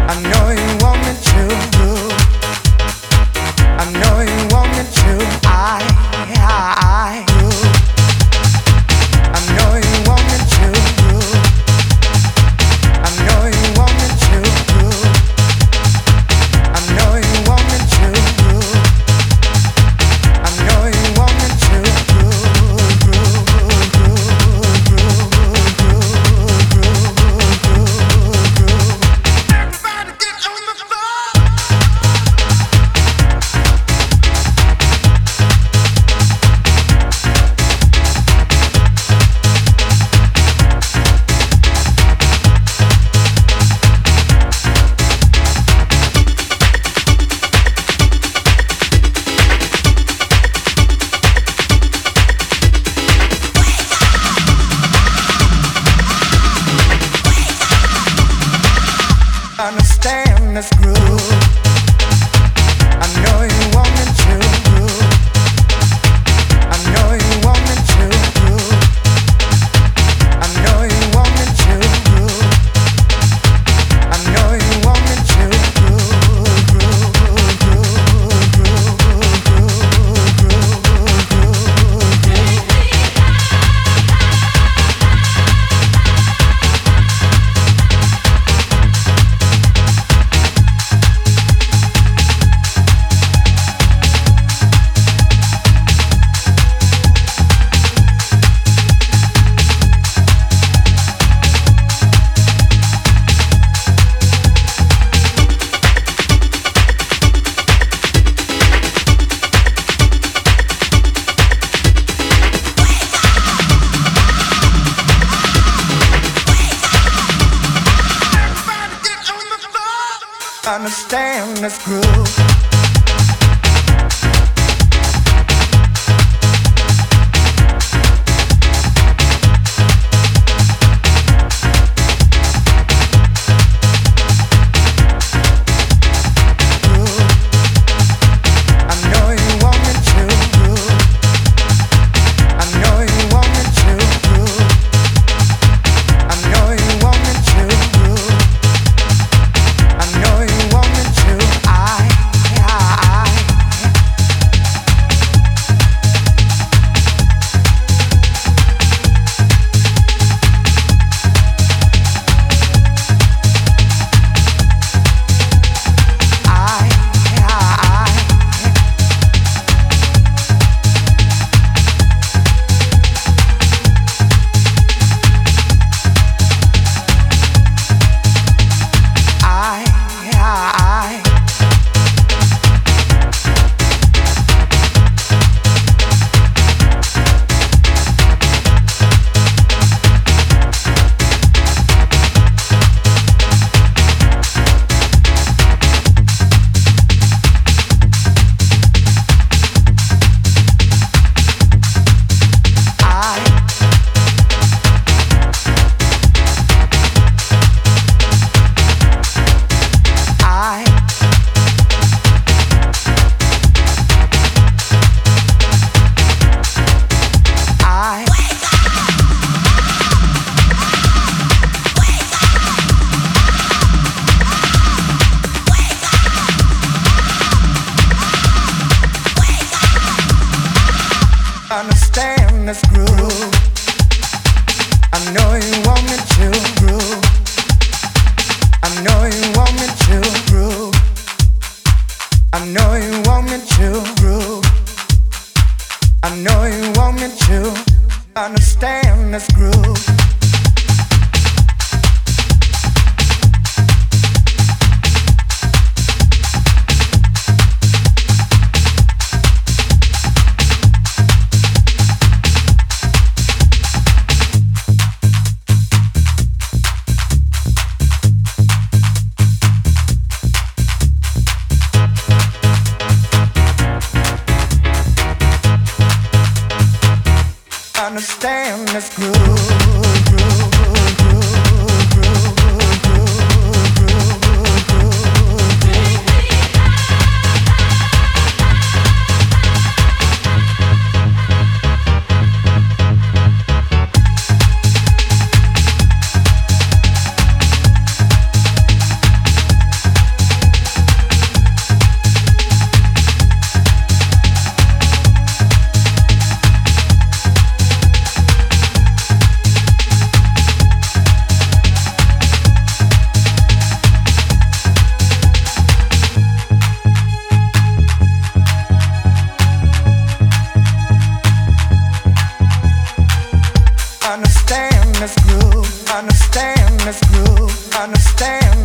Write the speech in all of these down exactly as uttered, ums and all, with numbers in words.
I know you want me to. I know you want me to. I, I, you. I know you want me to. I know you want me to. I know you want me to. I know you want me to. Everybody get on the floor. Understand this groove. I know you want me to. I know you want me to. I know you want me to. I know you want me to. Understand this groove. I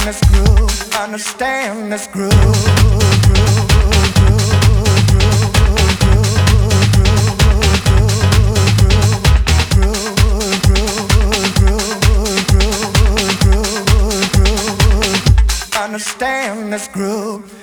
this groove, understand this groove. Understand this groove.